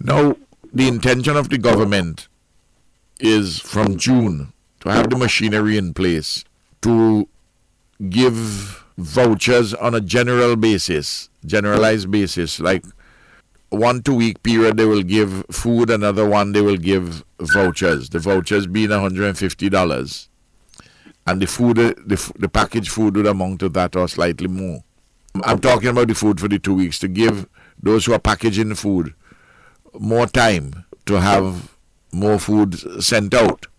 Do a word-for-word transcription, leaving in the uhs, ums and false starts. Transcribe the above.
Now, the intention of the government is from June to have the machinery in place to give vouchers on a general basis, generalized basis, like one two week period they will give food, another one they will give vouchers. The vouchers being one hundred fifty dollars. And the food, the, the packaged food would amount to that or slightly more. I'm talking about the food for the two weeks to give those who are packaging food more time to have more food sent out.